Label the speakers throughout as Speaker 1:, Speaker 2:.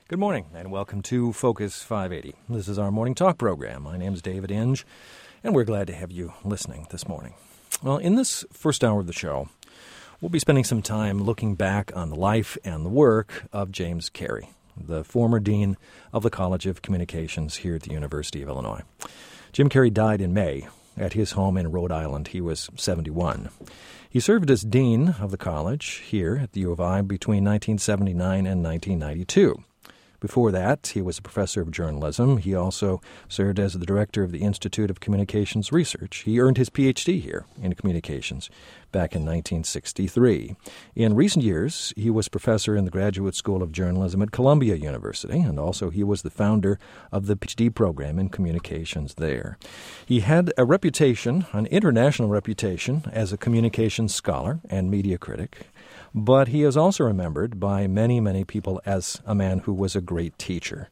Speaker 1: Good morning, and welcome to Focus 580. This is our morning talk program. My name is David Inge, and we're glad to have you listening this morning. Well, in this first hour of the show, we'll be spending some time looking back on the life and the work of James Carey, the former dean of the College of Communications here at the University of Illinois. Jim Carey died in May at his home in Rhode Island. He was 71. He served as dean of the college here at the U of I between 1979 and 1992. Before that, he was a professor of journalism. He also served as the director of the Institute of Communications Research. He earned his Ph.D. here in communications back in 1963. In recent years, he was professor in the Graduate School of Journalism at Columbia University, and also he was the founder of the Ph.D. program in communications there. He had a reputation, an international reputation, as a communications scholar and media critic. But he is also remembered by many, many people as a man who was a great teacher,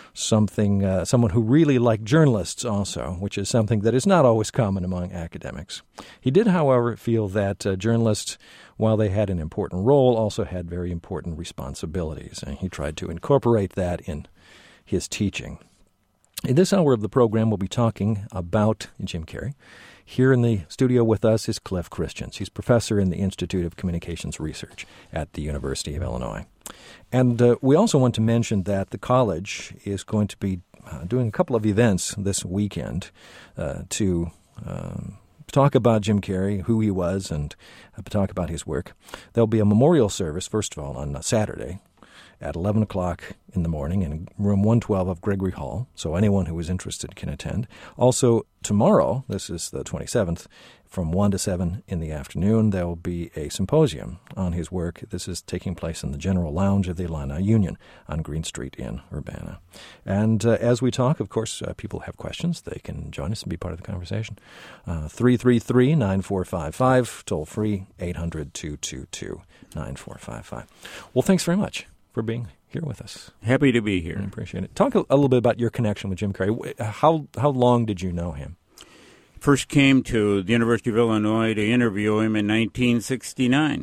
Speaker 1: someone who really liked journalists also, which is something that is not always common among academics. He did, however, feel that journalists, while they had an important role, also had very important responsibilities, and he tried to incorporate that in his teaching. In this hour of the program, we'll be talking about Jim Carey. Here in the studio with us is Cliff Christians. He's professor in the Institute of Communications Research at the University of Illinois. And we also want to mention that the college is going to be doing a couple of events this weekend to talk about Jim Carey, who he was, and talk about his work. There'll be a memorial service, first of all, on Saturday at 11 o'clock in the morning in room 112 of Gregory Hall, so anyone who is interested can attend. Also, tomorrow, this is the 27th, from 1 to 7 in the afternoon, there will be a symposium on his work. This is taking place in the General Lounge of the Illini Union on Green Street in Urbana. And as we talk, of course, people have questions. They can join us and be part of the conversation. 333-9455, toll free, 800-222-9455. Well, thanks very much for being here with us.
Speaker 2: Happy to be here.
Speaker 1: I appreciate it. Talk a little bit about your connection with Jim Carey. How long did you know him?
Speaker 2: First came to the University of Illinois to interview him in 1969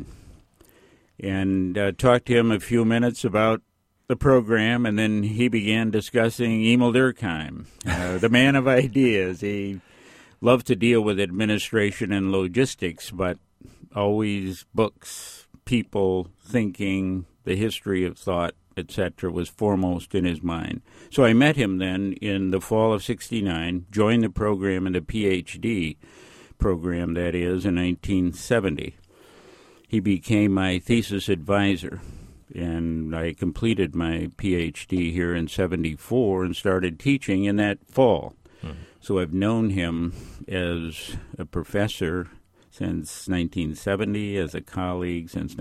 Speaker 2: and talked to him a few minutes about the program, and then he began discussing Emil Durkheim, the man of ideas. He loved to deal with administration and logistics, but always books, people, thinking, the history of thought, etc., was foremost in his mind. So I met him then in the fall of '69, joined the program in the Ph.D. program, that is, in 1970. He became my thesis advisor, and I completed my Ph.D. here in '74 and started teaching in that fall. So I've known him as a professor since 1970, as a colleague since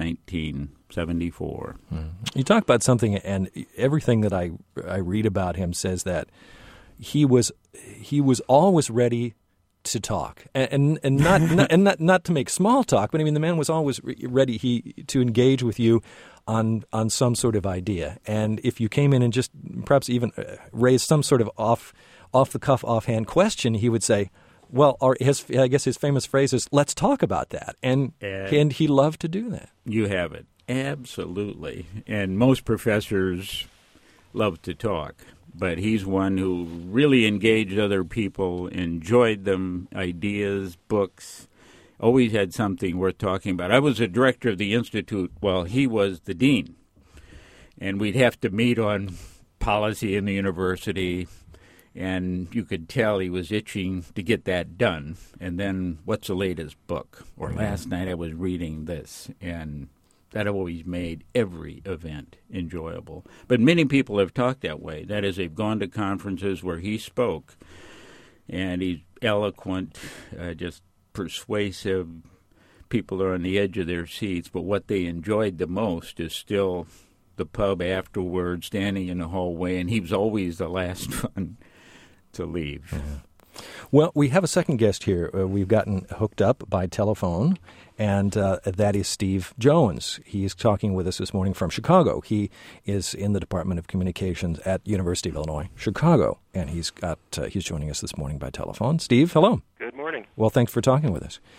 Speaker 2: 1974.
Speaker 1: You talk about something, and everything that I read about him says that he was always ready to talk, and not to make small talk, but I mean the man was always ready to engage with you on some sort of idea. And if you came in and just perhaps even raised some sort of off the cuff, offhand question, he would say, well, I guess his famous phrase is, let's talk about that. And he loved to do that.
Speaker 2: You have it. Absolutely. And most professors love to talk, but he's one who really engaged other people, enjoyed them, ideas, books, always had something worth talking about. I was a director of the Institute while he was the dean, and we'd have to meet on policy in the university, and you could tell he was itching to get that done. And then, what's the latest book? Or last night I was reading this. And that always made every event enjoyable. But many people have talked that way. That is, they've gone to conferences where he spoke, and he's eloquent, just persuasive. People are on the edge of their seats. But what they enjoyed the most is still the pub afterwards, standing in the hallway, and he was always the last one to leave.
Speaker 1: Yeah. Well, we have a second guest here. We've gotten hooked up by telephone, and that is Steve Jones. He's talking with us this morning from Chicago. He is in the Department of Communications at University of Illinois, Chicago, and he's joining us this morning by telephone. Steve, hello.
Speaker 3: Good morning.
Speaker 1: Well, thanks for talking with us.
Speaker 3: Pleasure to be here.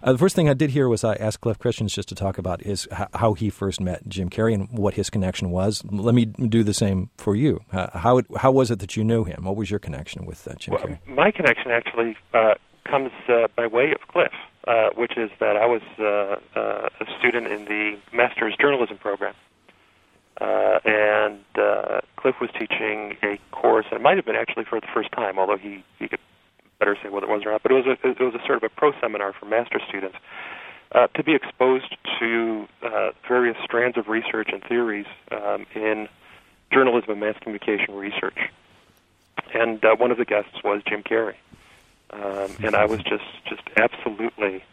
Speaker 1: The first thing I did here was I asked Cliff Christians just to talk about how he first met Jim Carrey and what his connection was. Let me do the same for you. How was it that you knew him? What was your connection with Jim Carrey?
Speaker 3: My connection actually comes by way of Cliff, which is that I was a student in the Master's Journalism program. And Cliff was teaching a course, and it might have been actually for the first time, although he could better say whether it was or not, but it was a sort of a pro-seminar for master's students to be exposed to various strands of research and theories in journalism and mass communication research. And one of the guests was Jim Carrey. And I was just absolutely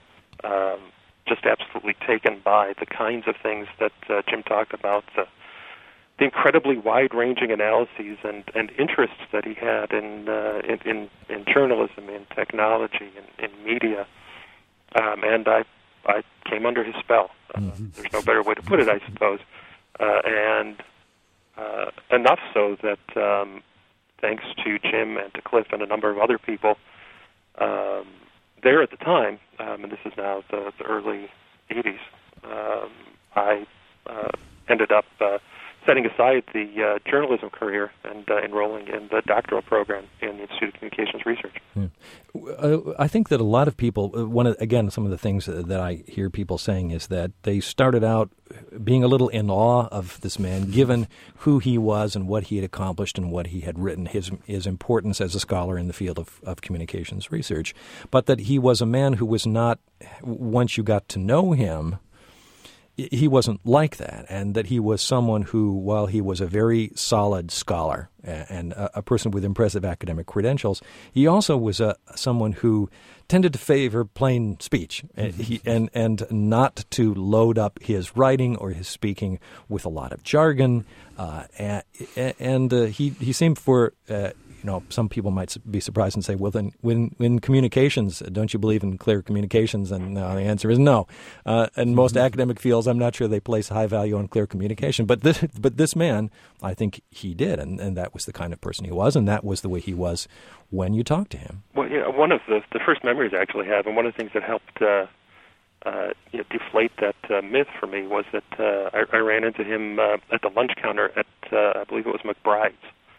Speaker 3: taken by the kinds of things that Jim talked about, the incredibly wide-ranging analyses and interests that he had in journalism, in technology, in media, and I came under his spell. There's no better way to put it, I suppose, and enough so that thanks to Jim and to Cliff and a number of other people there at the time, and this is now the early 80s, I ended up setting aside the journalism career and enrolling in the doctoral program in the Institute of Communications Research.
Speaker 1: I think that a lot of people, some of the things that I hear people saying is that they started out being a little in awe of this man, given who he was and what he had accomplished and what he had written, his importance as a scholar in the field of communications research, but that he was a man who was not, once you got to know him, he wasn't like that, and that he was someone who, while he was a very solid scholar and a person with impressive academic credentials, he also was someone who tended to favor plain speech and not to load up his writing or his speaking with a lot of jargon. And he seemed for some people might be surprised and say, well, then when communications, don't you believe in clear communications? And the answer is no. In most academic fields, I'm not sure they place high value on clear communication. But this man, I think he did, and that was the kind of person he was, and that was the way he was when you talked to him. Well,
Speaker 3: one of the first memories I actually have, and one of the things that helped deflate that myth for me was that I ran into him at the lunch counter at, I believe it was McBride's.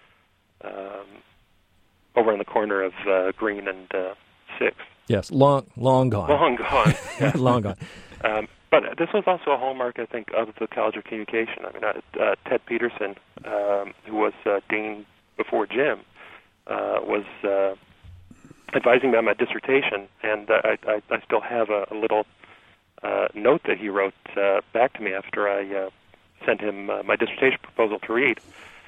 Speaker 3: Over on the corner of Green and 6th.
Speaker 1: Yes, long gone.
Speaker 3: Long gone. Yeah.
Speaker 1: Long gone.
Speaker 3: But this was also a hallmark, I think, of the College of Communication. I mean, Ted Peterson, who was dean before Jim, was advising me on my dissertation, and I still have a little note that he wrote back to me after I sent him my dissertation proposal to read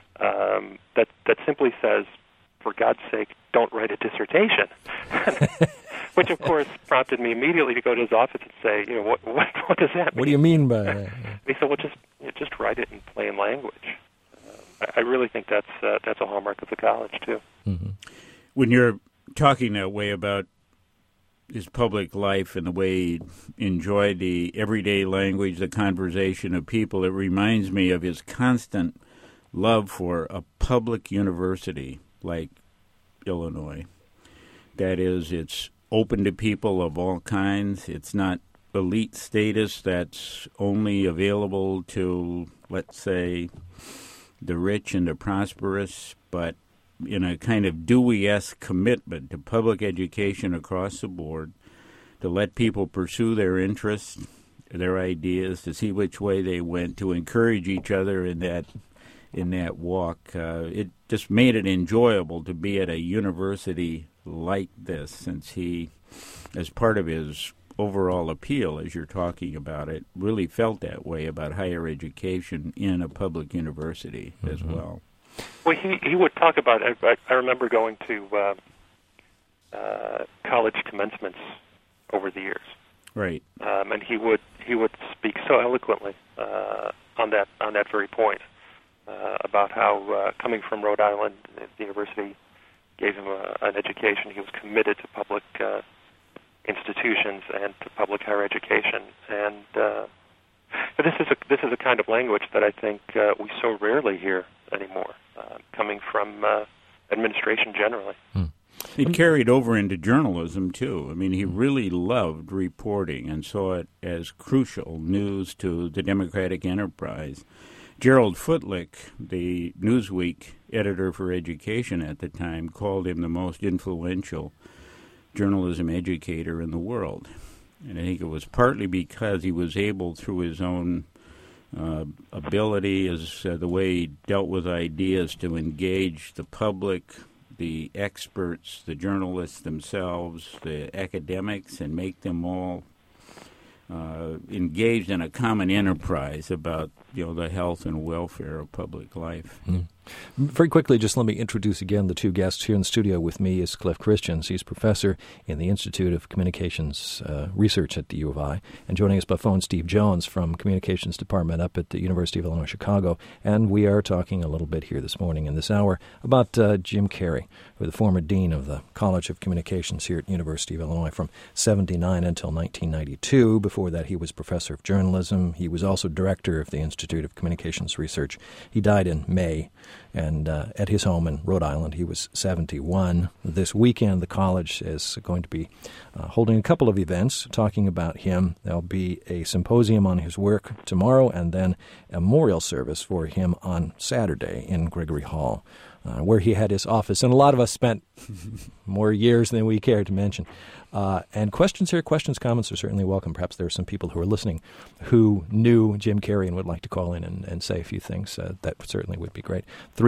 Speaker 3: that simply says, for God's sake, don't write a dissertation. Which, of course, prompted me immediately to go to his office and say, what does that mean?
Speaker 1: What do you mean by that?
Speaker 3: He said, well, just write it in plain language. I really think that's a hallmark of the college, too.
Speaker 2: Mm-hmm. When you're talking that way about his public life and the way he enjoyed the everyday language, the conversation of people, it reminds me of his constant love for a public university like Illinois. That is, it's open to people of all kinds. It's not elite status that's only available to, let's say, the rich and the prosperous, but in a kind of Dewey-esque commitment to public education across the board, to let people pursue their interests, their ideas, to see which way they went, to encourage each other in that walk. It just made it enjoyable to be at a university like this, since he, as part of his overall appeal, as you're talking about it, really felt that way about higher education in a public university as well.
Speaker 3: Well, he would talk about, I remember going to college commencements over the years.
Speaker 2: Right.
Speaker 3: And he would speak so eloquently on that very point. About how coming from Rhode Island, the university gave him an education. He was committed to public institutions and to public higher education. And but this is a kind of language that I think we so rarely hear anymore, coming from administration generally.
Speaker 2: It carried over into journalism, too. I mean, he really loved reporting and saw it as crucial news to the democratic enterprise. Gerald Footlick, the Newsweek editor for education at the time, called him the most influential journalism educator in the world. And I think it was partly because he was able, through his own ability, as the way he dealt with ideas, to engage the public, the experts, the journalists themselves, the academics, and make them all engaged in a common enterprise about the health and welfare of public life.
Speaker 1: Mm. Very quickly, just let me introduce again the two guests here in the studio. With me is Cliff Christians. He's professor in the Institute of Communications Research at the U of I. And joining us by phone, Steve Jones from Communications Department up at the University of Illinois, Chicago. And we are talking a little bit here this morning in this hour about Jim Carey, who was the former dean of the College of Communications here at the University of Illinois from 1979 until 1992. Before that, he was professor of journalism. He was also director of the Institute of Communications Research. He died in May. And at his home in Rhode Island, he was 71. This weekend, the college is going to be holding a couple of events talking about him. There'll be a symposium on his work tomorrow and then a memorial service for him on Saturday in Gregory Hall, where he had his office. And a lot of us spent more years than we care to mention. And questions, comments are certainly welcome. Perhaps there are some people who are listening who knew Jim Carey and would like to call in and say a few things. That certainly would be great.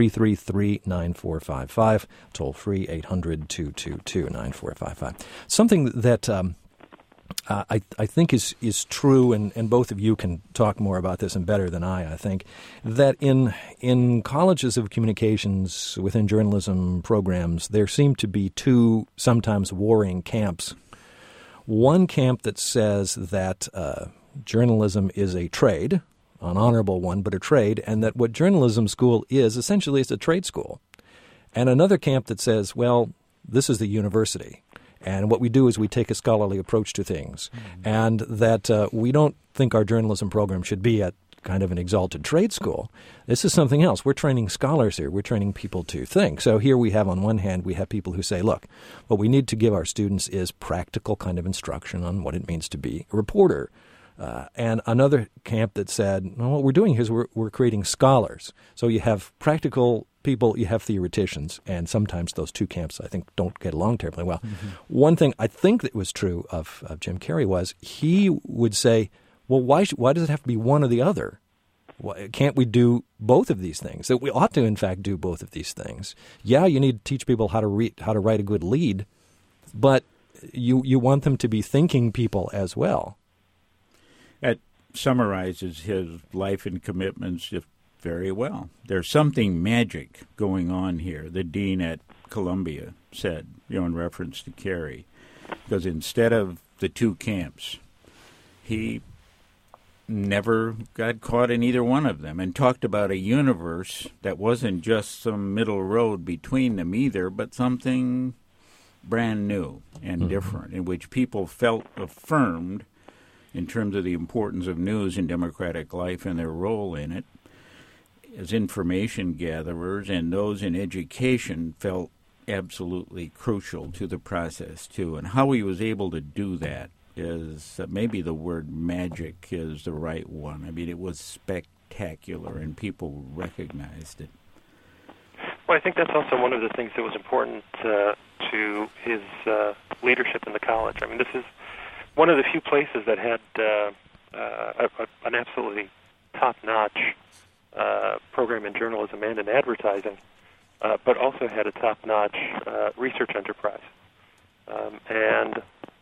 Speaker 1: 333-9455, toll free 800-222-9455. Something that I think is true, and both of you can talk more about this and better than I think, that in colleges of communications within journalism programs, there seem to be two sometimes warring camps. One camp that says that journalism is a trade, an honorable one, but a trade, and that what journalism school is essentially is a trade school. And another camp that says, well, this is the university. And what we do is we take a scholarly approach to things, and that we don't think our journalism program should be at kind of an exalted trade school. This is something else. We're training scholars here. We're training people to think. So here we have, on one hand, we have people who say, look, what we need to give our students is practical kind of instruction on what it means to be a reporter. And another camp that said, well, what we're doing here is we're creating scholars. So you have practical people, you have theoreticians, and sometimes those two camps, I think, don't get along terribly well. Mm-hmm. One thing I think that was true of Jim Carey was he would say, well, why does it have to be one or the other? Can't we do both of these things? That we ought to, in fact, do both of these things. Yeah, you need to teach people how to write a good lead, but you want them to be thinking people as well.
Speaker 2: That summarizes his life and commitments very well. There's something magic going on here, the dean at Columbia said, in reference to Carey, because instead of the two camps, he never got caught in either one of them and talked about a universe that wasn't just some middle road between them either, but something brand new and different, in which people felt affirmed in terms of the importance of news in democratic life and their role in it as information gatherers, and those in education felt absolutely crucial to the process, too. And how he was able to do that is maybe the word magic is the right one. I mean, it was spectacular, and people recognized it.
Speaker 3: Well, I think that's also one of the things that was important to his leadership in the college. I mean, this is one of the few places that had an absolutely top-notch program in journalism and in advertising, but also had a top-notch research enterprise. And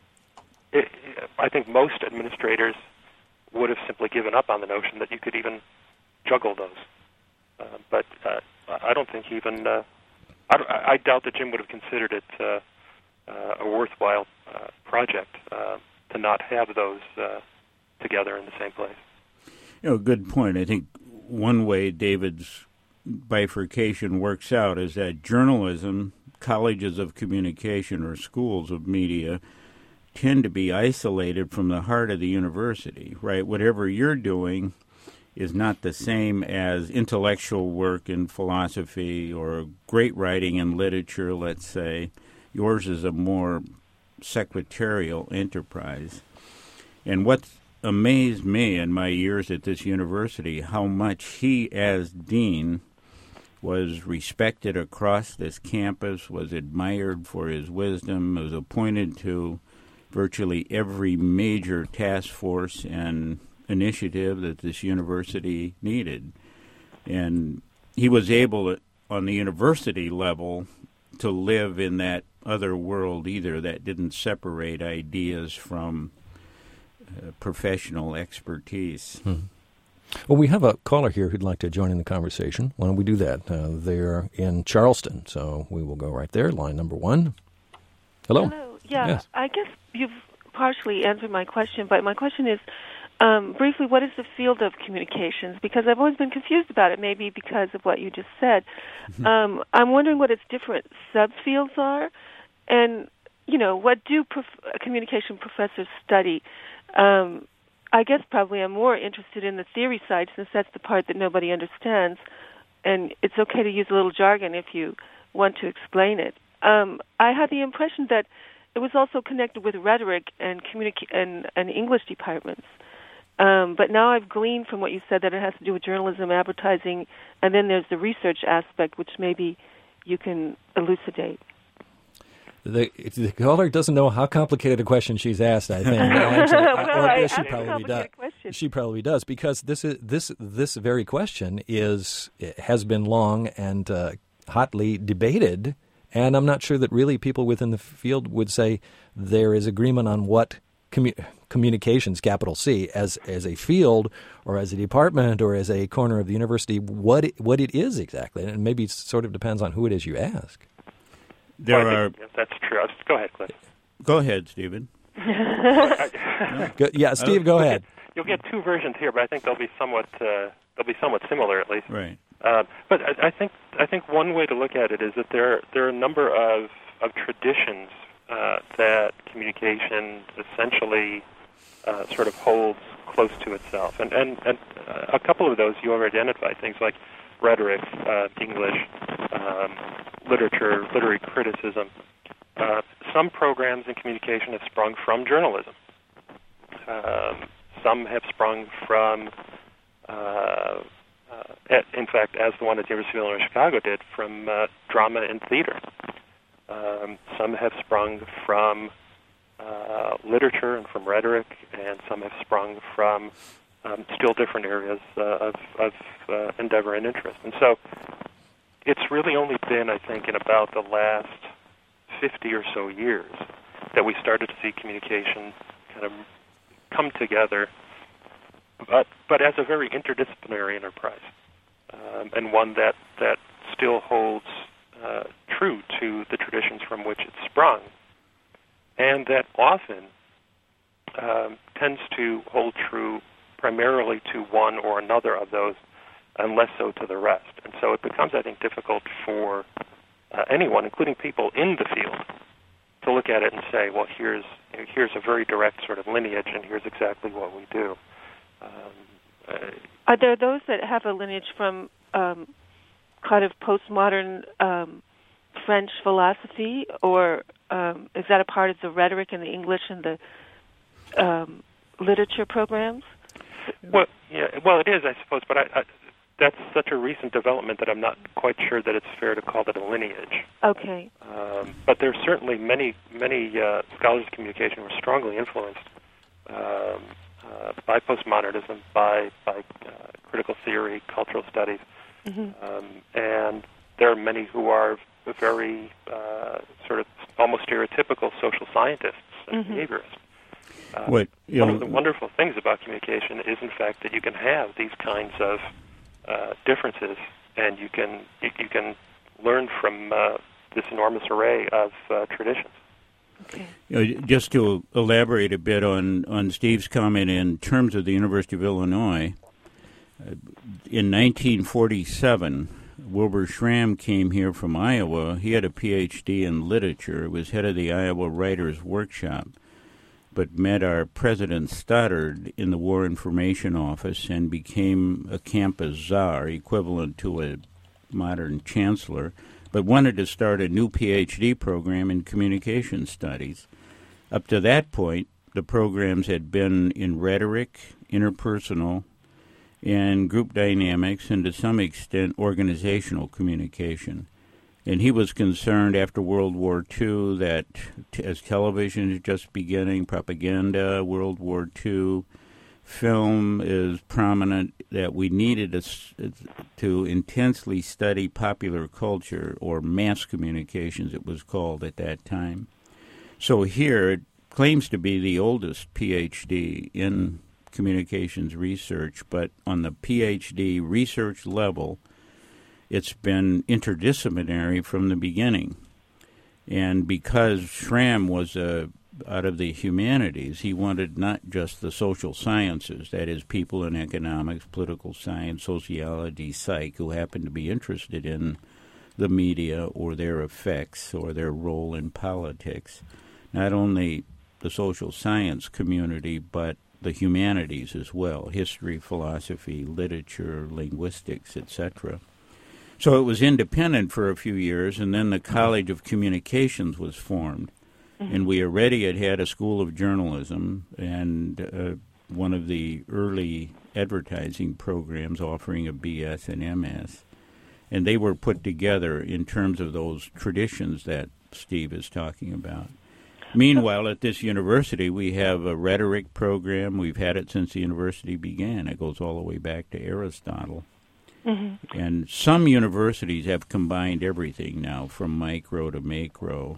Speaker 3: I think most administrators would have simply given up on the notion that you could even juggle those. But I don't think even I doubt that Jim would have considered it a worthwhile project to not have those together in the same place.
Speaker 2: Good point. I think one way David's bifurcation works out is that journalism, colleges of communication, or schools of media tend to be isolated from the heart of the university, right? Whatever you're doing is not the same as intellectual work in philosophy or great writing in literature, let's say. Yours is a more secretarial enterprise. And what amazed me in my years at this university, how much he, as dean, was respected across this campus, was admired for his wisdom, was appointed to virtually every major task force and initiative that this university needed. And he was able, on the university level, to live in that other world either that didn't separate ideas from professional expertise.
Speaker 1: Well, we have a caller here who'd like to join in the conversation. Why don't we do that? They're in Charleston, so we will go right there. Line number 1. Hello.
Speaker 4: Hello. Yeah,
Speaker 1: Yes.
Speaker 4: I guess you've partially answered my question, but my question is, briefly, what is the field of communications? Because I've always been confused about it, maybe because of what you just said. I'm wondering what its different subfields are, and, what do communication professors study? I guess probably I'm more interested in the theory side, since that's the part that nobody understands, and it's okay to use a little jargon if you want to explain it. I had the impression that it was also connected with rhetoric and and English departments. But now I've gleaned from what you said that it has to do with journalism, advertising, and then there's the research aspect, which maybe you can elucidate.
Speaker 1: The caller doesn't know how complicated a question she's asked, I think.
Speaker 4: I
Speaker 1: she
Speaker 4: asked a
Speaker 1: probably does.
Speaker 4: complicated question.
Speaker 1: She probably does, because this very question has been long and hotly debated, and I'm not sure that really people within the field would say there is agreement on what communications, capital C, as a field or as a department or as a corner of the university, what it is exactly. And maybe it sort of depends on who it is you ask.
Speaker 3: Yes, that's true. Go ahead, Cliff.
Speaker 2: Go ahead, Stephen.
Speaker 1: Yeah, Steve, go ahead.
Speaker 3: You'll get two versions here, but I think they'll be somewhat similar at least.
Speaker 2: Right.
Speaker 3: But I think one way to look at it is that there are a number of traditions that communication essentially sort of holds close to itself, and a couple of those you already identified, things like rhetoric, English, literature, literary criticism. Some programs in communication have sprung from journalism. Some have sprung from, in fact, as the one at the University of Illinois Chicago did, from drama and theater. Some have sprung from literature and from rhetoric, and some have sprung from still different areas of endeavor and interest. And so it's really only been, I think, in about the last 50 or so years that we started to see communication kind of come together, but as a very interdisciplinary enterprise, and one that still holds true to the traditions from which it sprung, and that often tends to hold true primarily to one or another of those, and less so to the rest. And so it becomes, I think, difficult for anyone, including people in the field, to look at it and say, well, here's a very direct sort of lineage, and here's exactly what we do.
Speaker 4: Are there those that have a lineage from kind of postmodern French philosophy, or is that a part of the rhetoric and the English and the literature programs?
Speaker 3: Well, it is, I suppose, but that's such a recent development that I'm not quite sure that it's fair to call it a lineage.
Speaker 4: Okay.
Speaker 3: But there's certainly many scholars of communication who are strongly influenced by postmodernism, by critical theory, cultural studies, and there are many who are very sort of almost stereotypical social scientists and behaviorists. One of the wonderful things about communication is, in fact, that you can have these kinds of differences, and you can learn from this enormous array of traditions.
Speaker 4: Okay.
Speaker 2: Just to elaborate a bit on Steve's comment in terms of the University of Illinois, in 1947, Wilbur Schramm came here from Iowa. He had a Ph.D. in literature, was head of the Iowa Writers' Workshop, but met our President Stoddard in the War Information Office and became a campus czar, equivalent to a modern chancellor, but wanted to start a new PhD program in communication studies. Up to that point, the programs had been in rhetoric, interpersonal, and group dynamics, and to some extent organizational communication. And he was concerned after World War II that as television is just beginning, propaganda, World War II, film is prominent, that we needed to intensely study popular culture, or mass communications it was called at that time. So here it claims to be the oldest PhD in communications research, but on the PhD research level, it's been interdisciplinary from the beginning. And because Schramm was out of the humanities, he wanted not just the social sciences, that is, people in economics, political science, sociology, psych, who happen to be interested in the media or their effects or their role in politics. Not only the social science community, but the humanities as well, history, philosophy, literature, linguistics, etc. So it was independent for a few years, and then the College of Communications was formed. And we already had a school of journalism and one of the early advertising programs offering a BS and MS. And they were put together in terms of those traditions that Steve is talking about. Meanwhile, at this university, we have a rhetoric program. We've had it since the university began. It goes all the way back to Aristotle. Mm-hmm. And some universities have combined everything now, from micro to macro,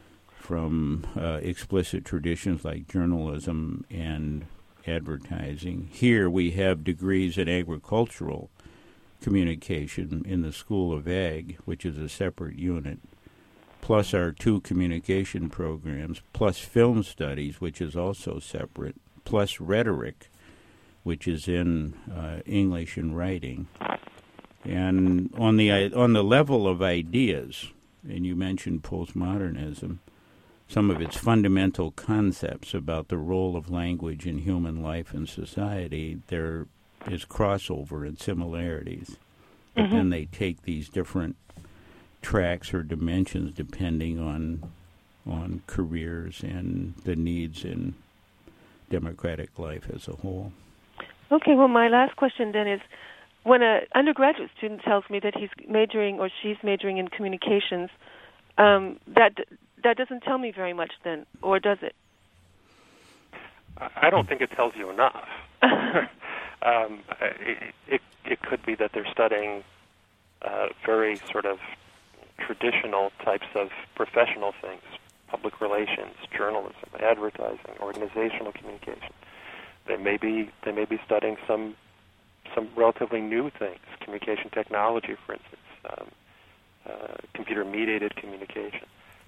Speaker 2: from explicit traditions like journalism and advertising. Here we have degrees in agricultural communication in the School of Ag, which is a separate unit, plus our 2 communication programs, plus film studies, which is also separate, plus rhetoric, which is in English and writing. And on the level of ideas, and you mentioned postmodernism, some of its fundamental concepts about the role of language in human life and society, there is crossover and similarities. But then they take these different tracks or dimensions depending on careers and the needs in democratic life as a whole.
Speaker 4: Okay, well, my last question then is, when an undergraduate student tells me that he's majoring or she's majoring in communications, that doesn't tell me very much then, or does it?
Speaker 3: I don't think it tells you enough. It could be that they're studying very sort of traditional types of professional things, public relations, journalism, advertising, organizational communication. They may be studying some relatively new things, communication technology, for instance, computer-mediated communication.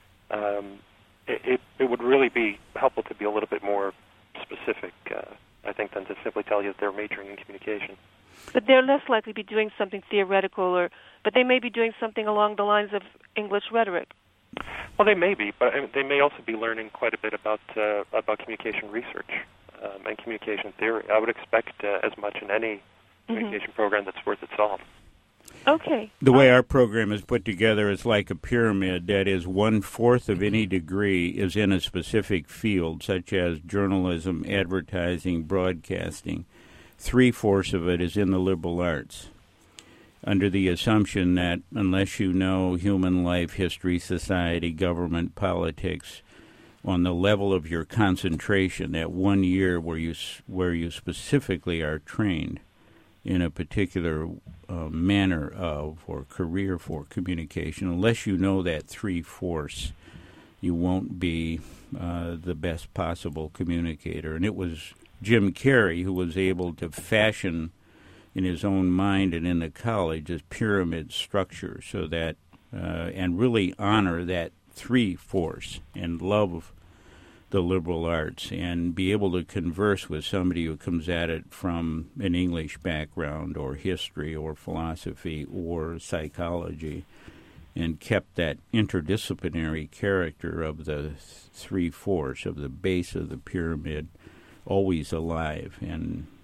Speaker 3: It would really be helpful to be a little bit more specific, I think, than to simply tell you that they're majoring in communication.
Speaker 4: But they're less likely to be doing something theoretical, but they may be doing something along the lines of English rhetoric.
Speaker 3: Well, they may be, but they may also be learning quite a bit about communication research and communication theory. I would expect as much in any communication program that's worth its salt.
Speaker 4: Okay.
Speaker 2: The way our program is put together is like a pyramid. That is, 1/4 of any degree is in a specific field, such as journalism, advertising, broadcasting. 3/4 of it is in the liberal arts, under the assumption that unless you know human life, history, society, government, politics, on the level of your concentration, that 1 year where you specifically are trained in a particular manner of or career for communication, unless you know that 3/4, you won't be the best possible communicator. And it was Jim Carrey who was able to fashion in his own mind and in the college this pyramid structure, so that and really honor that 3/4 and love the liberal arts and be able to converse with somebody who comes at it from an English background or history or philosophy or psychology, and kept that interdisciplinary character of the 3/4 of the base of the pyramid always alive. And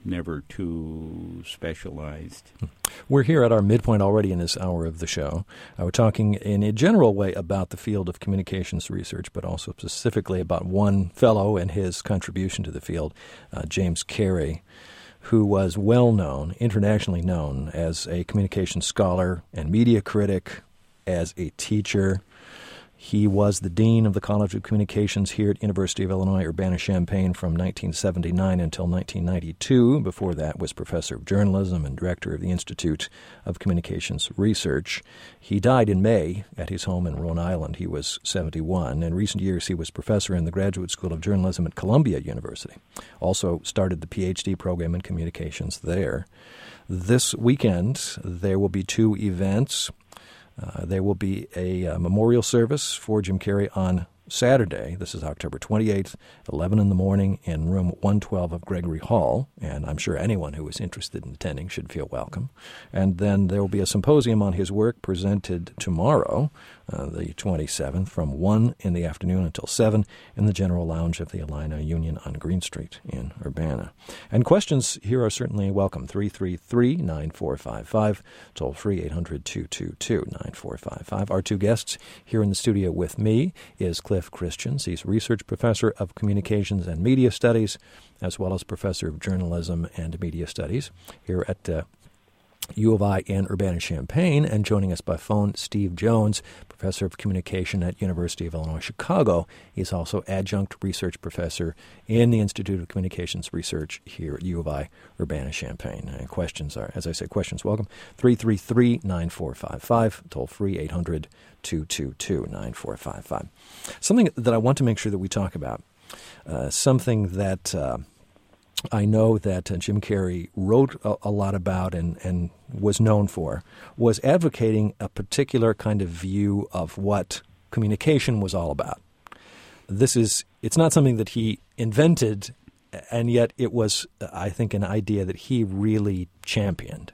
Speaker 2: never too specialized.
Speaker 1: We're here at our midpoint already in this hour of the show. We're talking in a general way about the field of communications research, but also specifically about one fellow and his contribution to the field, James Carey, who was well known, internationally known, as a communications scholar and media critic, as a teacher. He was the dean of the College of Communications here at University of Illinois Urbana-Champaign from 1979 until 1992. Before that was professor of journalism and director of the Institute of Communications Research. He died in May at his home in Rhode Island. He was 71. In recent years, he was professor in the Graduate School of Journalism at Columbia University. Also started the PhD program in communications there. This weekend, there will be two events. There will be a memorial service for Jim Carey on Saturday. This is October 28th, 11 in the morning in room 112 of Gregory Hall, and I'm sure anyone who is interested in attending should feel welcome. And then there will be a symposium on his work presented tomorrow, the 27th, from 1 in the afternoon until 7 in the General Lounge of the Illini Union on Green Street in Urbana. And questions here are certainly welcome. 333-9455, toll free 800-222-9455. Our two guests here in the studio with me is Cliff Christians. He's research professor of communications and media studies, as well as professor of journalism and media studies here at U of I in Urbana-Champaign. And joining us by phone, Steve Jones, professor of communication at University of Illinois Chicago. He's also adjunct research professor in the Institute of Communications Research here at U of I Urbana-Champaign. And questions are, as I say, questions welcome. 333-9455, toll free 800-222-9455. Something that I want to make sure that we talk about, something that I know that Jim Carey wrote a lot about and was known for, was advocating a particular kind of view of what communication was all about. It's not something that he invented, and yet it was, I think, an idea that he really championed.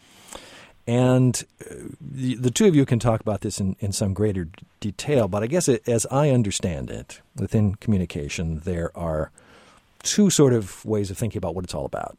Speaker 1: And the two of you can talk about this in some greater detail, but I guess as I understand it, within communication, there are two sort of ways of thinking about what it's all about.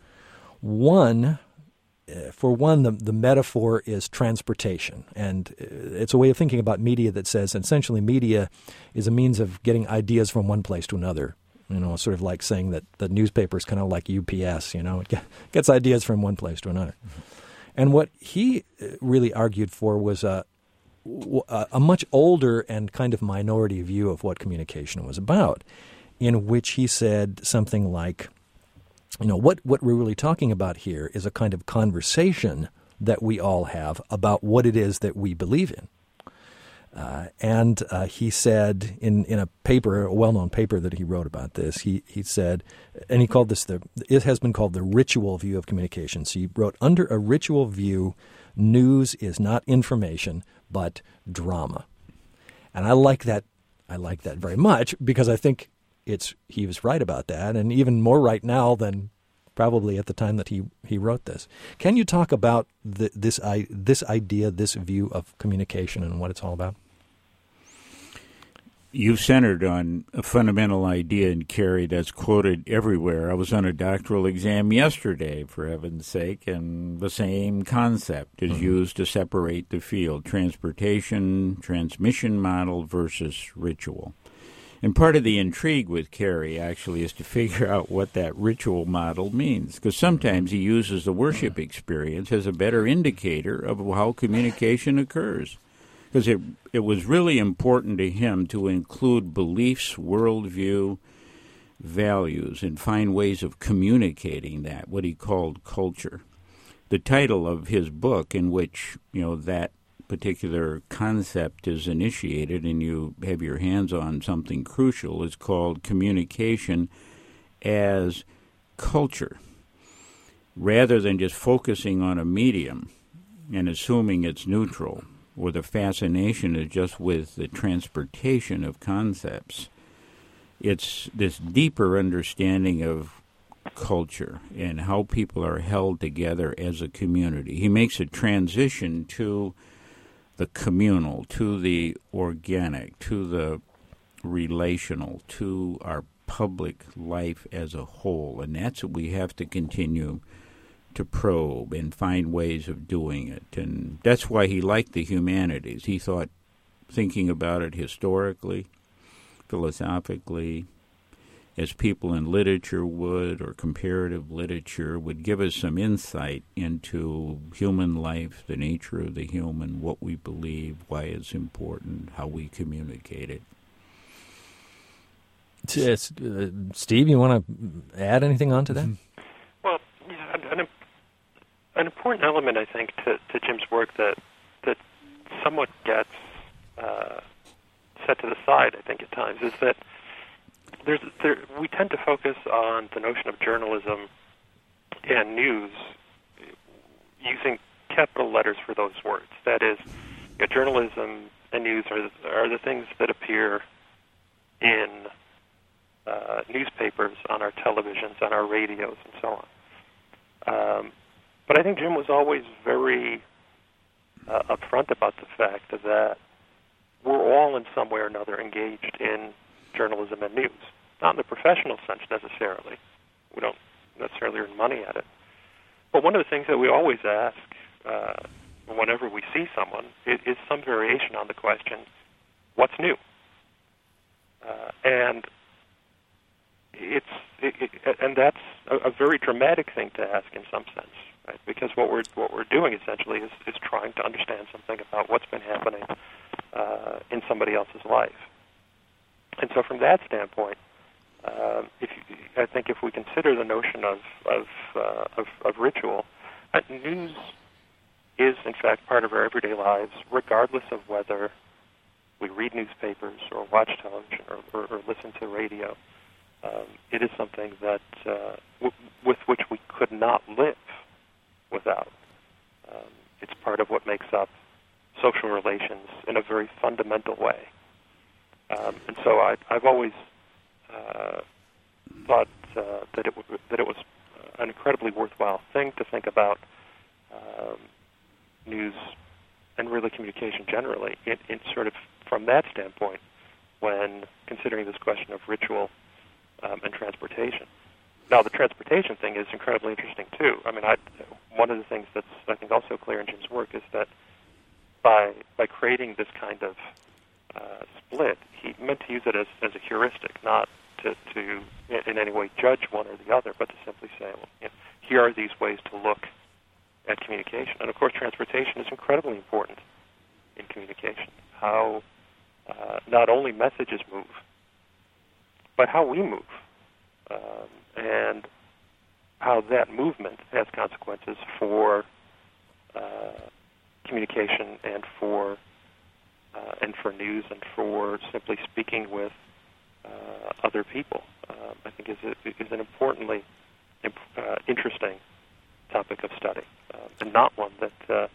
Speaker 1: For one, the metaphor is transportation, and it's a way of thinking about media that says essentially media is a means of getting ideas from one place to another. You know, sort of like saying that the newspaper is kind of like UPS, it gets ideas from one place to another. Mm-hmm. And what he really argued for was a much older and kind of minority view of what communication was about, in which he said something like, what we're really talking about here is a kind of conversation that we all have about what it is that we believe in. And he said in a paper, a well-known paper that he wrote about this, he said, and he called this it has been called the ritual view of communication. So he wrote, under a ritual view, news is not information, but drama. And I like that very much, because I think he was right about that, and even more right now than probably at the time that he wrote this. Can you talk about this idea, this view of communication and what it's all about?
Speaker 2: You centered on a fundamental idea in Carey that's quoted everywhere. I was on a doctoral exam yesterday, for heaven's sake, and the same concept is used to separate the field: transportation, transmission model versus ritual. And part of the intrigue with Carey actually is to figure out what that ritual model means, because sometimes he uses the worship experience as a better indicator of how communication occurs. Because it was really important to him to include beliefs, worldview, values, and find ways of communicating that, what he called culture. The title of his book, in which that particular concept is initiated and you have your hands on something crucial, is called Communication as Culture. Rather than just focusing on a medium and assuming it's neutral, or the fascination is just with the transportation of concepts, it's this deeper understanding of culture and how people are held together as a community. He makes a transition to the communal, to the organic, to the relational, to our public life as a whole, and that's what we have to continue to probe and find ways of doing it. And that's why he liked the humanities. He thought thinking about it historically, philosophically, as people in literature would, or comparative literature, would give us some insight into human life, the nature of the human, what we believe, why it's important, how we communicate it.
Speaker 1: Steve, you want to add anything on to that?
Speaker 3: Well, an important element, I think, to Jim's work that somewhat gets set to the side, I think, at times, is that we tend to focus on the notion of journalism and news using capital letters for those words. That is, journalism and news are the things that appear in newspapers, on our televisions, on our radios, and so on. But I think Jim was always very upfront about the fact that we're all in some way or another engaged in journalism and news. Not in the professional sense necessarily. We don't necessarily earn money at it. But one of the things that we always ask whenever we see someone is some variation on the question, what's new? And that's a very dramatic thing to ask in some sense, right? Because what we're doing essentially is trying to understand something about what's been happening in somebody else's life. And so, from that standpoint, I think if we consider the notion of ritual, news is in fact part of our everyday lives, regardless of whether we read newspapers or watch television or listen to radio. It is something that with which we could not live without. It's part of what makes up social relations in a very fundamental way. And so I've always thought that it was an incredibly worthwhile thing to think about news and really communication generally in sort of from that standpoint when considering this question of ritual and transportation. Now, the transportation thing is incredibly interesting too. I mean, one of the things that's I think also clear in Jim's work is that by creating this kind of split, he meant to use it as a heuristic, not to in any way judge one or the other, but to simply say, well, here are these ways to look at communication. And of course, transportation is incredibly important in communication. How not only messages move, but how we move, and how that movement has consequences for communication and for news and for simply speaking with other people. I think is an importantly interesting topic of study, and not one that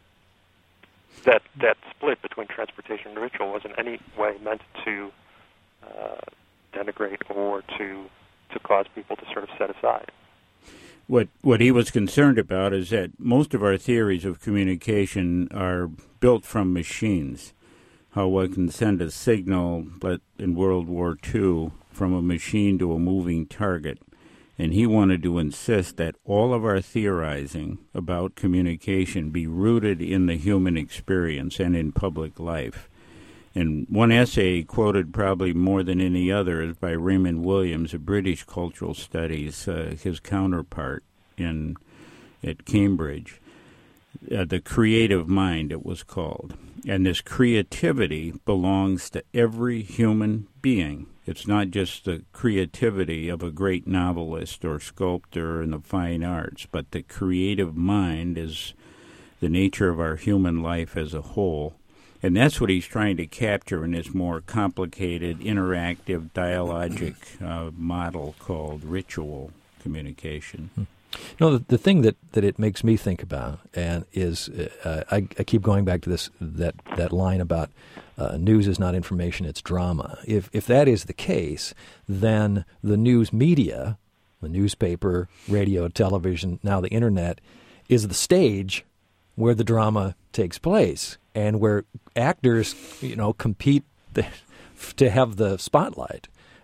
Speaker 3: split between transportation and ritual was in any way meant to denigrate or to cause people to sort of set aside.
Speaker 2: What he was concerned about is that most of our theories of communication are built from machines. How one can send a signal, but in World War II, from a machine to a moving target. And he wanted to insist that all of our theorizing about communication be rooted in the human experience and in public life. And one essay quoted probably more than any other is by Raymond Williams of British Cultural Studies, his counterpart at Cambridge. The creative mind, it was called. And this creativity belongs to every human being. It's not just the creativity of a great novelist or sculptor in the fine arts, but the creative mind is the nature of our human life as a whole. And that's what he's trying to capture in this more complicated, interactive, dialogic model called ritual communication.
Speaker 1: No, the thing that it makes me think about and is I keep going back to that line about news is not information, it's drama. If that is the case, then the news media, the newspaper, radio, television, now the internet, is the stage where the drama takes place and where actors, compete to have the spotlight.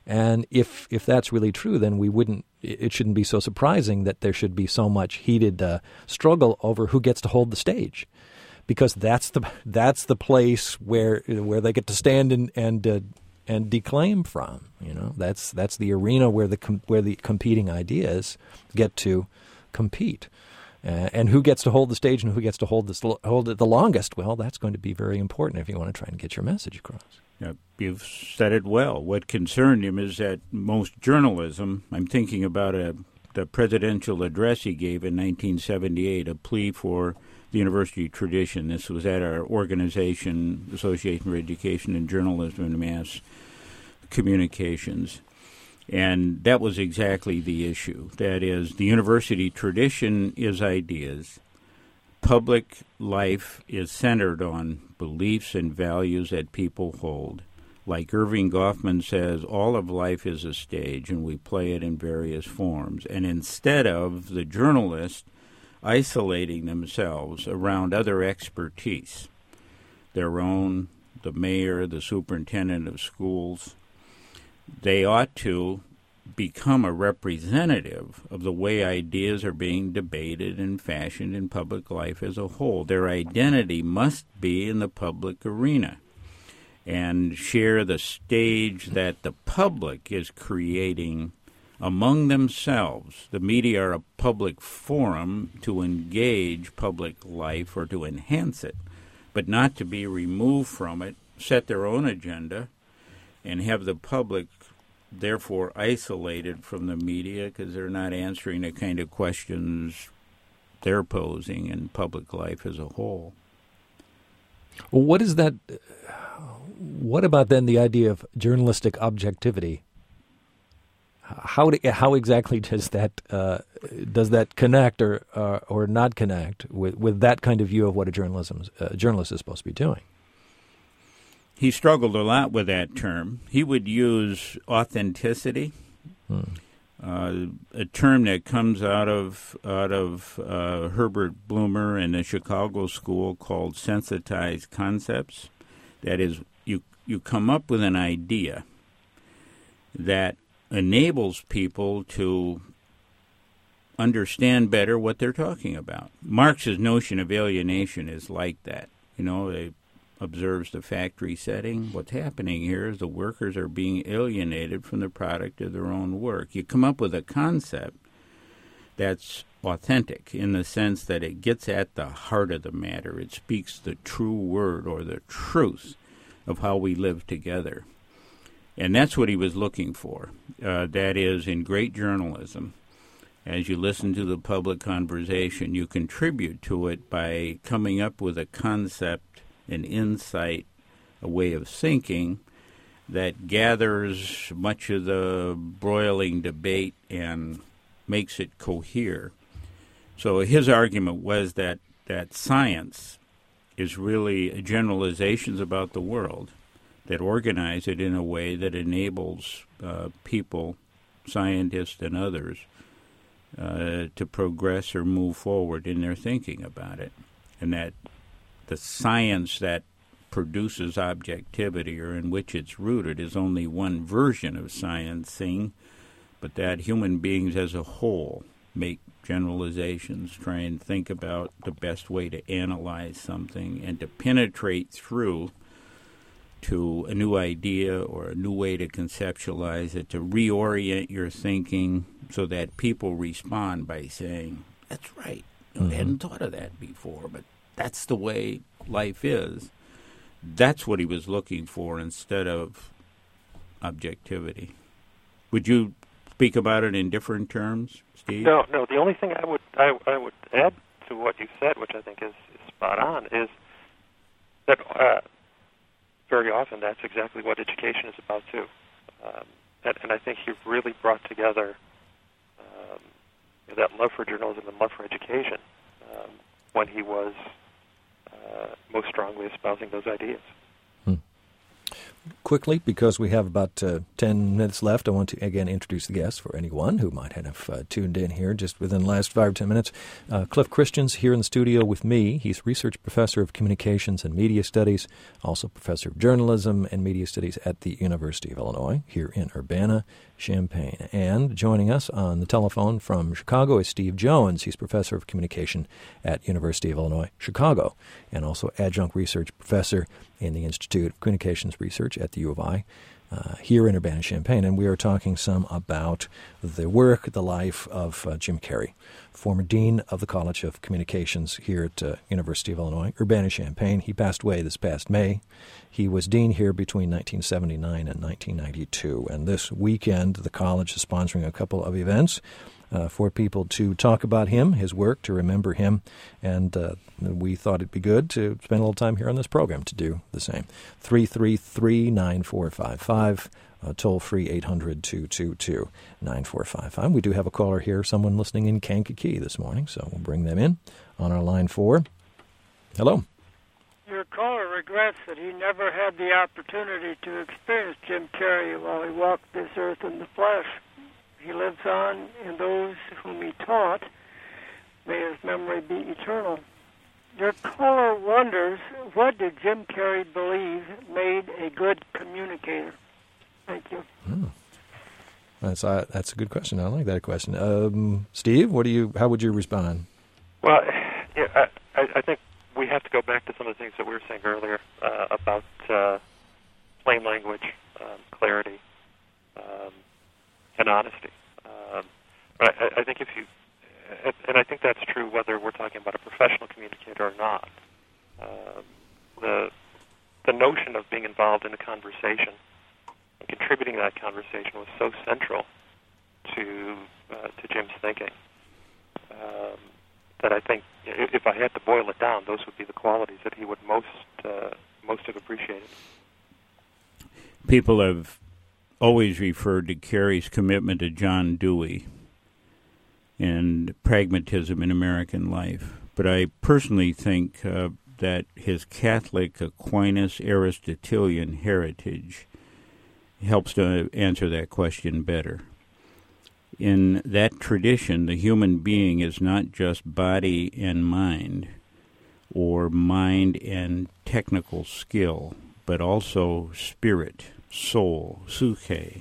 Speaker 1: And if that's really true, then it shouldn't be so surprising that there should be so much heated struggle over who gets to hold the stage, because that's the place where they get to stand and declaim from. That's the arena where the competing ideas get to compete. And who gets to hold the stage and who gets to hold it the longest? Well, that's going to be very important if you want to try and get your message across.
Speaker 2: You've said it well. What concerned him is that most journalism, I'm thinking about the presidential address he gave in 1978, a plea for the university tradition. This was at our organization, Association for Education and Journalism and Mass Communications. And that was exactly the issue. That is, the university tradition is ideas. Public life is centered on beliefs and values that people hold. Like Irving Goffman says, all of life is a stage, and we play it in various forms. And instead of the journalist isolating themselves around other expertise, their own, the mayor, the superintendent of schools, they ought to become a representative of the way ideas are being debated and fashioned in public life as a whole. Their identity must be in the public arena and share the stage that the public is creating among themselves. The media are a public forum to engage public life or to enhance it, but not to be removed from it, set their own agenda, and have the public therefore isolated from the media because they're not answering the kind of questions they're posing in public life as a whole.
Speaker 1: Well, what is that? What about then the idea of journalistic objectivity? How exactly does that connect or not connect with that kind of view of what a journalist is supposed to be doing?
Speaker 2: He struggled a lot with that term. He would use authenticity, a term that comes out of Herbert Blumer and the Chicago School called sensitized concepts. That is, you come up with an idea that enables people to understand better what they're talking about. Marx's notion of alienation is like that. They observes the factory setting. What's happening here is the workers are being alienated from the product of their own work. You come up with a concept that's authentic in the sense that it gets at the heart of the matter. It speaks the true word or the truth of how we live together. And that's what he was looking for. That is, in great journalism, as you listen to the public conversation, you contribute to it by coming up with a concept, an insight, a way of thinking that gathers much of the broiling debate and makes it cohere. So his argument was that science is really generalizations about the world that organize it in a way that enables people, scientists and others, to progress or move forward in their thinking about it. And that the science that produces objectivity or in which it's rooted is only one version of sciencing, but that human beings as a whole make generalizations, try and think about the best way to analyze something and to penetrate through to a new idea or a new way to conceptualize it, to reorient your thinking so that people respond by saying, that's right. I hadn't thought of that before, but that's the way life is. That's what he was looking for instead of objectivity. Would you speak about it in different terms, Steve?
Speaker 3: No. The only thing I would add to what you said, which I think is spot on, is that very often that's exactly what education is about too. And I think he really brought together that love for journalism and love for education when he was most strongly espousing those ideas.
Speaker 1: Quickly, because we have about 10 minutes left, I want to again introduce the guests for anyone who might have tuned in here just within the last 5 or 10 minutes. Cliff Christian's here in the studio with me. He's Research Professor of Communications and Media Studies, also Professor of Journalism and Media Studies at the University of Illinois here in Urbana-Champaign. And joining us on the telephone from Chicago is Steve Jones. He's Professor of Communication at University of Illinois, Chicago, and also Adjunct Research Professor in the Institute of Communications Research at the U of I here in Urbana-Champaign. And we are talking some about the work, the life of Jim Carey, former Dean of the College of Communications here at University of Illinois, Urbana-Champaign. He passed away this past May. He was dean here between 1979 and 1992. And this weekend, the college is sponsoring a couple of events for people to talk about him, his work, to remember him, and we thought it'd be good to spend a little time here on this program to do the same. 333-9455, toll-free 800-222-9455. We do have a caller here, someone listening in Kankakee this morning, so we'll bring them in on our line 4. Hello.
Speaker 5: Your caller regrets that he never had the opportunity to experience Jim Carey while he walked this earth in the flesh. He lives on in those whom he taught. May his memory be eternal. Your caller wonders, what did Jim Carey believe made a good communicator? Thank you.
Speaker 1: That's a good question. I like that question. Steve, how would you respond?
Speaker 3: Well, yeah, I think we have to go back to some of the things that we were saying earlier about plain language, clarity, and honesty. But I think and I think that's true whether we're talking about a professional communicator or not. The notion of being involved in a conversation and contributing to that conversation was so central to Jim's thinking that I think if I had to boil it down, those would be the qualities that he would most have appreciated.
Speaker 2: People have always referred to Carey's commitment to John Dewey and pragmatism in American life. But I personally think that his Catholic Aquinas Aristotelian heritage helps to answer that question better. In that tradition, the human being is not just body and mind, or mind and technical skill, but also spirit, soul, psyche.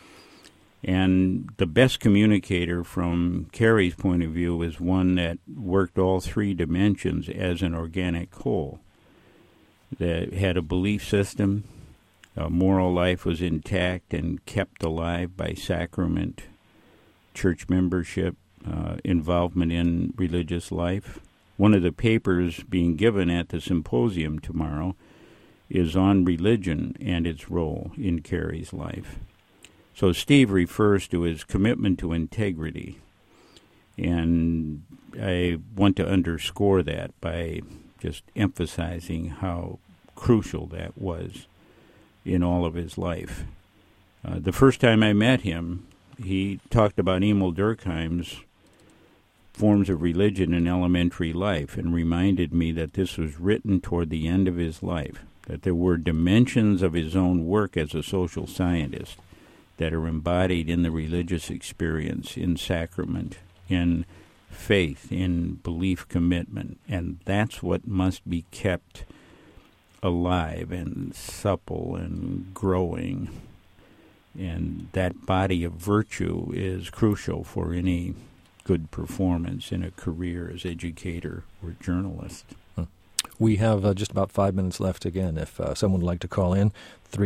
Speaker 2: And the best communicator from Carey's point of view is one that worked all three dimensions as an organic whole, that had a belief system, a moral life was intact and kept alive by sacrament, church membership, involvement in religious life. One of the papers being given at the symposium tomorrow is on religion and its role in Carey's life. So Steve refers to his commitment to integrity, and I want to underscore that by just emphasizing how crucial that was in all of his life. The first time I met him, he talked about Emil Durkheim's Forms of Religion in Elementary Life and reminded me that this was written toward the end of his life, that there were dimensions of his own work as a social scientist that are embodied in the religious experience, in sacrament, in faith, in belief commitment, and that's what must be kept alive and supple and growing. And that body of virtue is crucial for any good performance in a career as educator or journalist.
Speaker 1: We have just about 5 minutes left again. If someone would like to call in,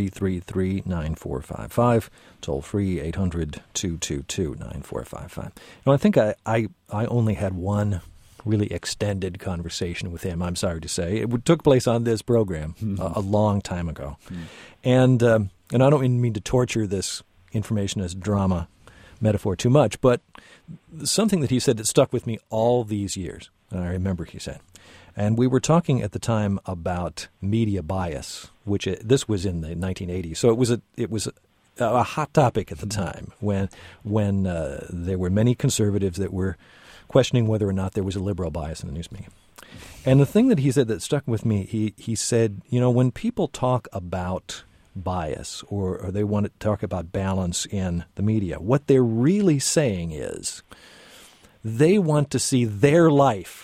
Speaker 1: 333-9455, toll-free 800-222-9455. Now, I think I only had one really extended conversation with him, I'm sorry to say. It took place on this program a long time ago. And I don't mean to torture this information as drama metaphor too much, but something that he said that stuck with me all these years, and I remember he said, and we were talking at the time about media bias, which this was in the 1980s. So it was a hot topic at the time when there were many conservatives that were questioning whether or not there was a liberal bias in the news media. And the thing that he said that stuck with me, he said, when people talk about bias or they want to talk about balance in the media. What they're really saying is they want to see their life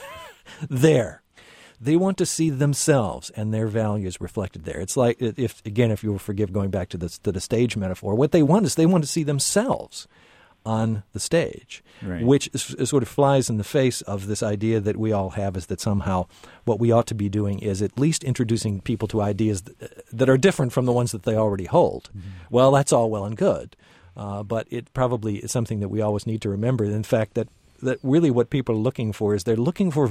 Speaker 1: there. They want to see themselves and their values reflected there. It's like, if you will forgive going back to the stage metaphor, what they want is they want to see themselves on the stage,
Speaker 2: right,
Speaker 1: which sort of flies in the face of this idea that we all have, is that somehow what we ought to be doing is at least introducing people to ideas that are different from the ones that they already hold. Mm-hmm. Well, that's all well and good, but it probably is something that we always need to remember. In fact, that really what people are looking for is they're looking for a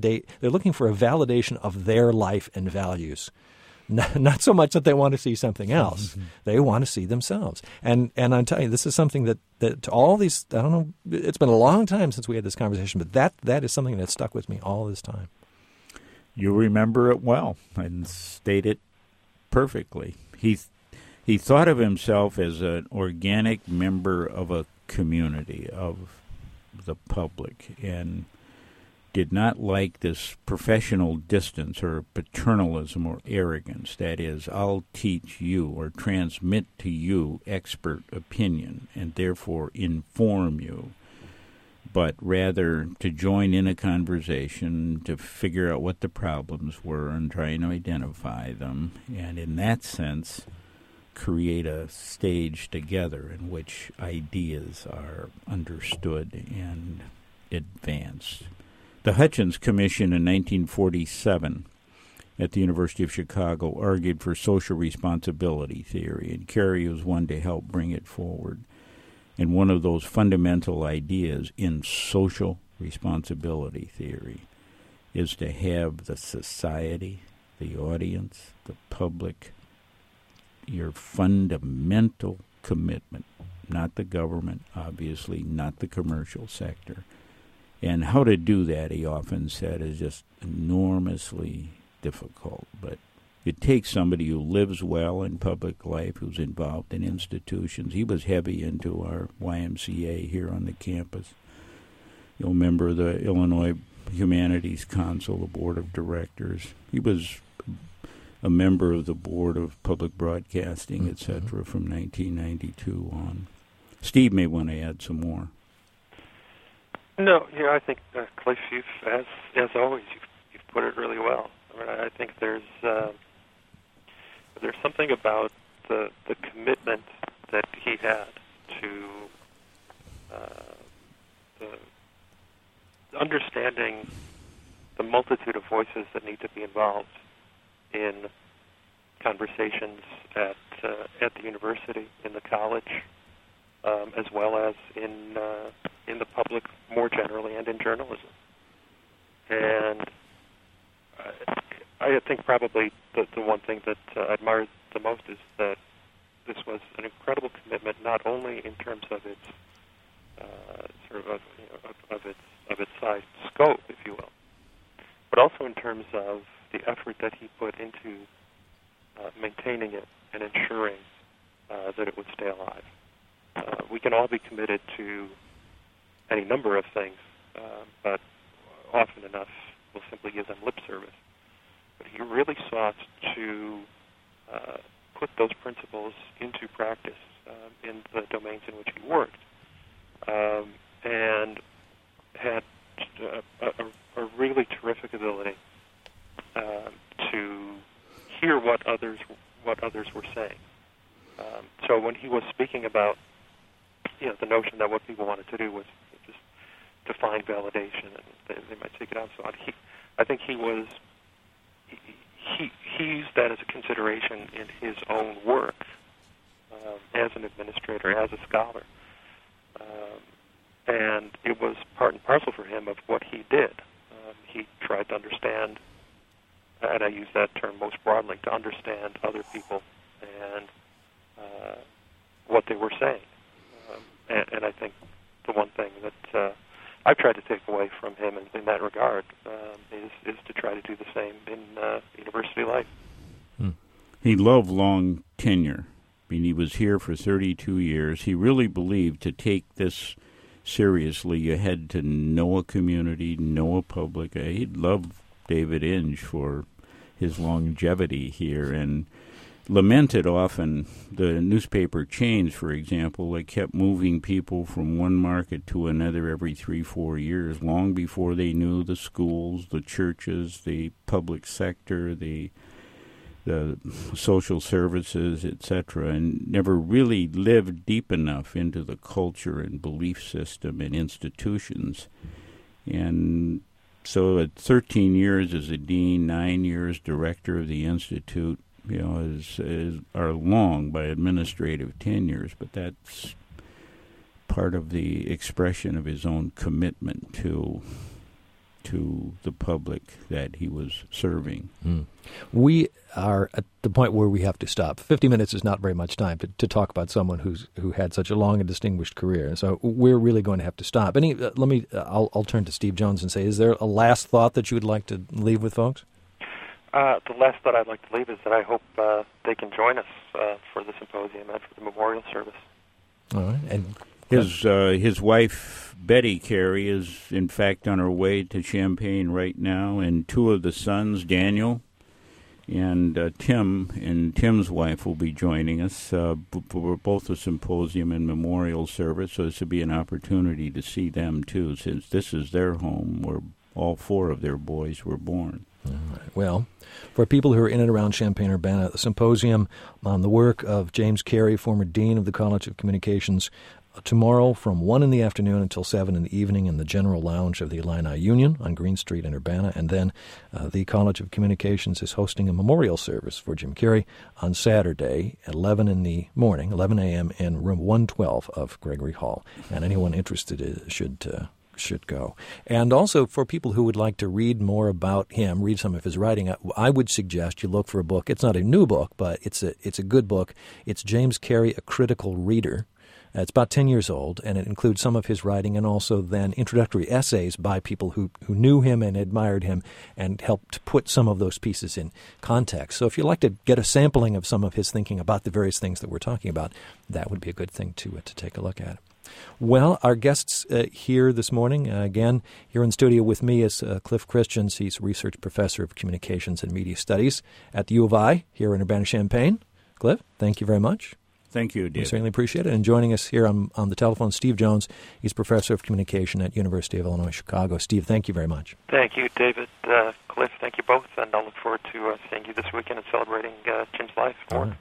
Speaker 1: validation of their life and values. Not so much that they want to see something else. Mm-hmm. They want to see themselves. And I'm telling you, this is something that to all these, I don't know, it's been a long time since we had this conversation, but that is something that stuck with me all this time.
Speaker 2: You remember it well and state it perfectly. He thought of himself as an organic member of a community, of the public, and did not like this professional distance or paternalism or arrogance. That is, I'll teach you or transmit to you expert opinion and therefore inform you, but rather to join in a conversation to figure out what the problems were and try and identify them, and in that sense create a stage together in which ideas are understood and advanced. The Hutchins Commission in 1947 at the University of Chicago argued for social responsibility theory, and Carey was one to help bring it forward. And one of those fundamental ideas in social responsibility theory is to have the society, the audience, the public, your fundamental commitment, not the government, obviously, not the commercial sector. And how to do that, he often said, is just enormously difficult. But it takes somebody who lives well in public life, who's involved in institutions. He was heavy into our YMCA here on the campus. You'll remember the Illinois Humanities Council, the Board of Directors. He was a member of the Board of Public Broadcasting, mm-hmm, etc., from 1992 on. Steve may want to add some more.
Speaker 3: No, I think, Cliff, as always, you've put it really well. I mean, I think there's something about the commitment that he had to the understanding the multitude of voices that need to be involved in conversations at the university, in the college, as well as in the public more generally, and in journalism. And I think probably the one thing that I admire the most is that this was an incredible commitment, not only in terms of its of its size scope, if you will, but also in terms of the effort that he put into maintaining it and ensuring that it would stay alive. We can all be committed to any number of things, but often enough we'll simply give them lip service. But he really sought to put those principles into practice in the domains in which he worked, and had a really terrific ability to hear what others were saying. So when he was speaking about the notion that what people wanted to do was just to find validation and they might take it out and so on, I think he used that as a consideration in his own work as an administrator, as a scholar. And it was part and parcel for him of what he did. He tried to understand, and I use that term most broadly, to understand other people and what they were saying. And I think the one thing that I've tried to take away from him in that regard is to try to do the same in university life.
Speaker 2: He loved long tenure. I mean, he was here for 32 years. He really believed to take this seriously, you had to know a community, know a public. He loved David Inge for his longevity here, and lamented often. The newspaper chains, for example, they kept moving people from one market to another every 3-4 years, long before they knew the schools, the churches, the public sector, the social services, etc., and never really lived deep enough into the culture and belief system and institutions. And so at 13 years as a dean, 9 years director of the Institute, are long by administrative tenures, but that's part of the expression of his own commitment to the public that he was serving.
Speaker 1: We are at the point where we have to stop. 50 minutes is not very much time to talk about someone who had such a long and distinguished career. So we're really going to have to stop. I'll turn to Steve Jones and say, is there a last thought that you would like to leave with folks?
Speaker 3: The last thought I'd like to leave is that I hope they can join us for the symposium and for the memorial service.
Speaker 1: All right. And
Speaker 2: his wife, Betty Carey, is in fact on her way to Champaign right now, and two of the sons, Daniel and Tim, and Tim's wife will be joining us for both the symposium and memorial service, so this will be an opportunity to see them too, since this is their home where all 4 of their boys were born.
Speaker 1: All right. Well, for people who are in and around Champaign-Urbana, the symposium on the work of James Carey, former dean of the College of Communications, tomorrow from 1 in the afternoon until 7 in the evening in the General Lounge of the Illini Union on Green Street in Urbana. And then the College of Communications is hosting a memorial service for Jim Carey on Saturday at 11 in the morning, 11 a.m. in room 112 of Gregory Hall. And anyone interested should go. And also for people who would like to read more about him, read some of his writing, I would suggest you look for a book. It's not a new book, but it's a good book. It's James Carey, A Critical Reader. It's about 10 years old, and it includes some of his writing and also then introductory essays by people who knew him and admired him and helped put some of those pieces in context. So if you'd like to get a sampling of some of his thinking about the various things that we're talking about, that would be a good thing to take a look at. Well, our guests here this morning, again, here in studio with me is Cliff Christians. He's a research professor of communications and media studies at the U of I here in Urbana-Champaign. Cliff, thank you very much.
Speaker 2: Thank you, David.
Speaker 1: We certainly appreciate it. And joining us here on the telephone, Steve Jones. He's professor of communication at University of Illinois Chicago. Steve, thank you very much.
Speaker 3: Thank you, David. Cliff, thank you both, and I'll look forward to seeing you this weekend and celebrating Jim's life.
Speaker 1: All right.